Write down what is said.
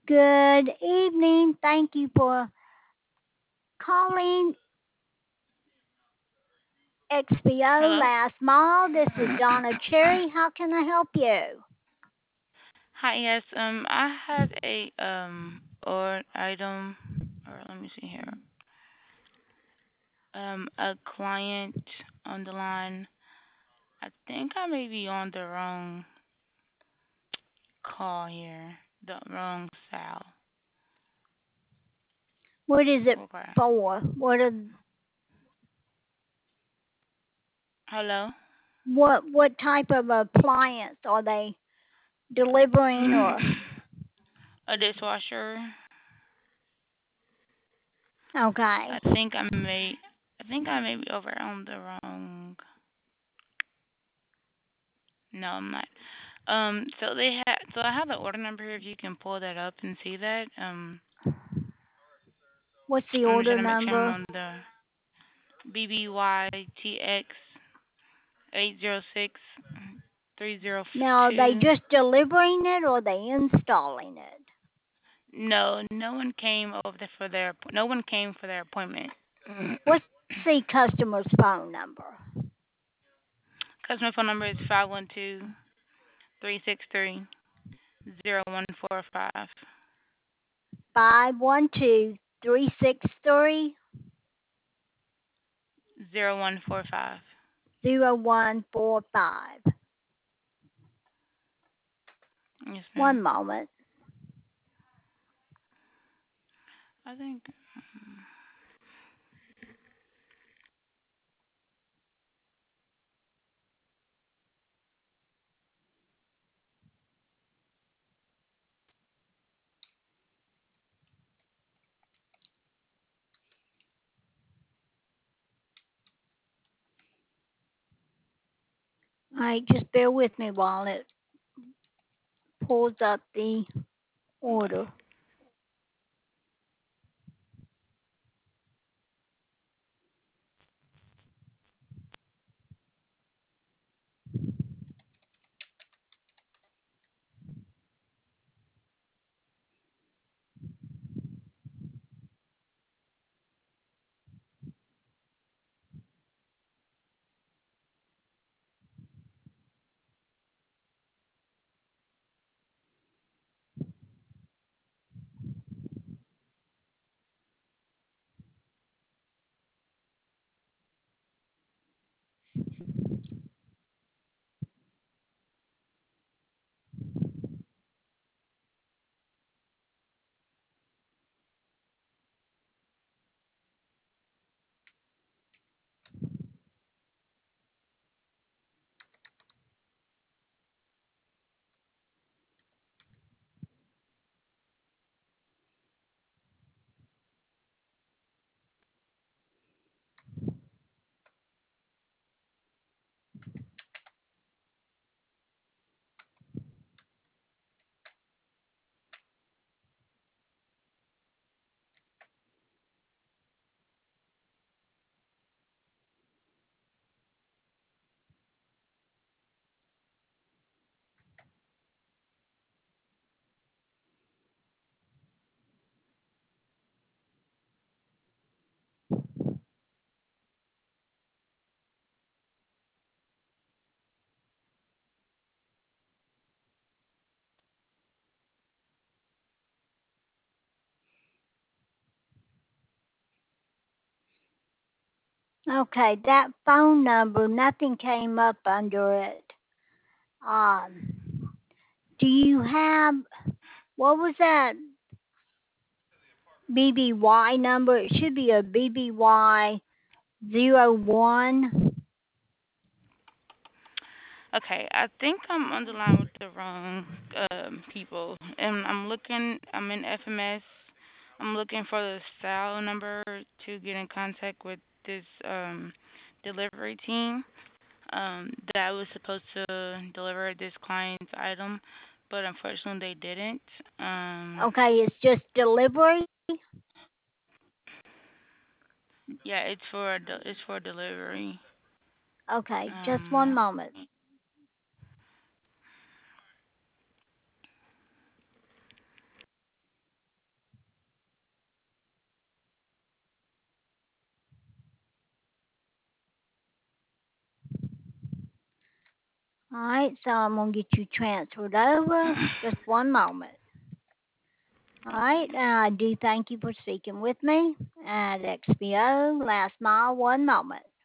Good evening. Thank you for calling XPO Hello? Last Mile. This is Donna Cherry. How can I help you? Hi, yes. I had a or item, or let me see here. A client on the line. I think I may be on the wrong call here. The wrong cell. What is it Okay. for? Hello? What type of appliance are they delivering or A dishwasher. okay. I think I may be over on the wrong. No, I'm not. So I have the order number if you can pull that up and see that. What's the I'm just order trying to make sure I'm number? on the BBYTX 806 302. Now are they just delivering it or are they installing it? No, no one came for their appointment. What's the customer's phone number? Customer phone number is 512-363-0145. 512-363-0145. 0145. Yes, ma'am. One moment. I think. All right, just bear with me while it pulls up the Okay. order. Okay, that phone number, nothing came up under it. Um, do you have, what was that BBY number? It should be a BBY 01. Okay, I think I'm on the line with the wrong people. And I'm in FMS. I'm looking for the cell number to get in contact with this delivery team that was supposed to deliver this client's item, but unfortunately they didn't. Okay, it's just delivery. Yeah, it's for delivery. Okay, just one Um, moment. All right, so I'm going to get you transferred over. Just one moment. All right, I do thank you for speaking with me at XPO. Last mile, one moment.